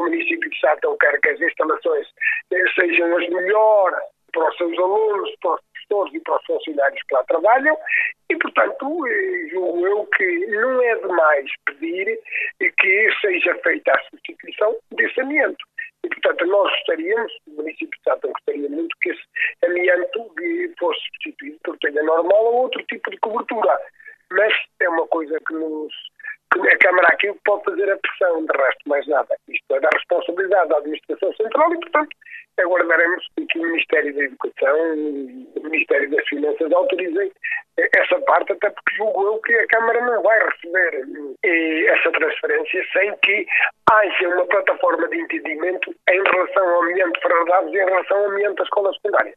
município de Sátão quer que as instalações sejam as melhores para os seus alunos, para os professores e para os funcionários que lá trabalham e, portanto, julgo eu que não é demais pedir que seja feita a substituição desse amianto. E, portanto, nós gostaríamos, o município de Sátão gostaria muito que esse amianto fosse substituído por telha normal ou outro tipo de cobertura. Mas é uma coisa que a Câmara aqui pode fazer a pressão, de resto mais nada. Isto é da responsabilidade da Administração Central e, portanto, aguardaremos que o Ministério da Educação e o Ministério das Finanças autorizem essa parte, até porque julgo eu que a Câmara não vai receber essa transferência sem que haja uma plataforma de entendimento em relação ao amianto Ferreira Daves e em relação ao amianto da escola secundária.